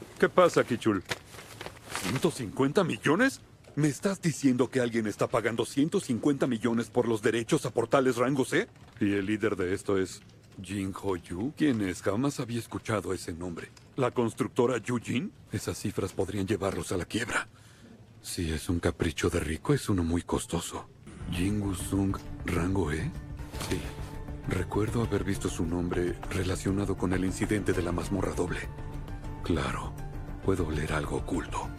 ¿Qué pasa, Kichul? ¿150 millones? ¿Me estás diciendo que alguien está pagando 150 millones por los derechos a Portales Rango C? ¿Y el líder de esto es Jin Ho Yu? ¿Quién es? Jamás había escuchado ese nombre. ¿La constructora Yujin? Esas cifras podrían llevarlos a la quiebra. Si es un capricho de rico, es uno muy costoso. Jin Woo-sung Rango E. Sí. Recuerdo haber visto su nombre relacionado con el incidente de la mazmorra doble. Claro, puedo oler algo oculto.